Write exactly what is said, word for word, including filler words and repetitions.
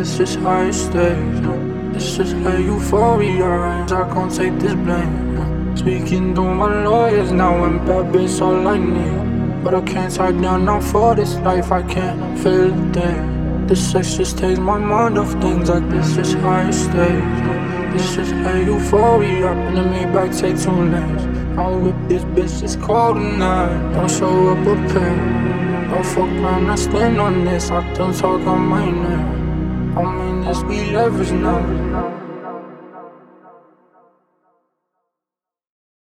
This is how it stays. This is how euphoria reigns. I can't take this blame. Speaking to my lawyers now, and bad bitch all I need. But I can't tie down now for this life. I can't feel a thing. This sex just takes my mind off things. Like this is how it stays. This is how euphoria. And the Maybach take two lanes. I'm with this bitch, it's cold tonight. Don't show up a pain. Don't fuck around, I stand on this. I don't talk on my name. I mean this, we leverage now.